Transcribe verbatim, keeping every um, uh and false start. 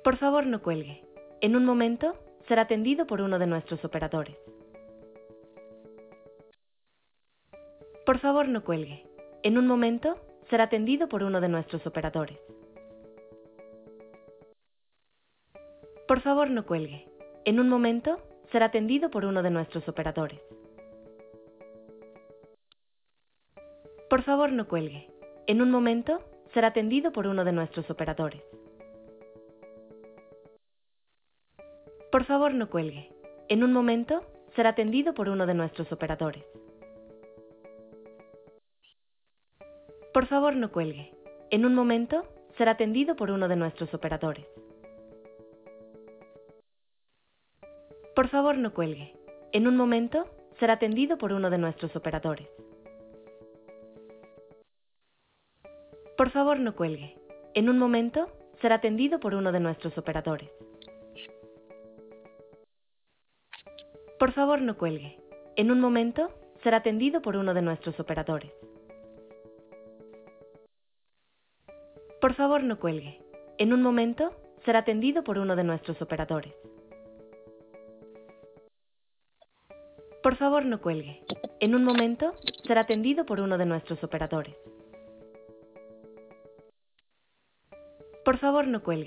Por favor, no cuelgue. En un momento, será atendido por uno de nuestros operadores. Por favor, no cuelgue. En un momento, será atendido por uno de nuestros operadores. Por favor, no cuelgue. En un momento, será atendido por uno de nuestros operadores. Por favor, no cuelgue. En un momento, será atendido por uno de nuestros operadores. Por favor, no cuelgue. En un momento, será atendido por uno de nuestros operadores. Por favor, no cuelgue. En un momento, será atendido por uno de nuestros operadores. Por favor, no cuelgue. En un momento, será atendido por uno de nuestros operadores. Por favor, no cuelgue. En un momento, será atendido por uno de nuestros operadores. Por favor, no cuelgue. En un momento, será atendido por uno de nuestros operadores. Por favor, no cuelgue. En un momento, será atendido por uno de nuestros operadores. Por favor, no cuelgue. En un momento, será atendido por uno de nuestros operadores. Por favor, no cuelgue.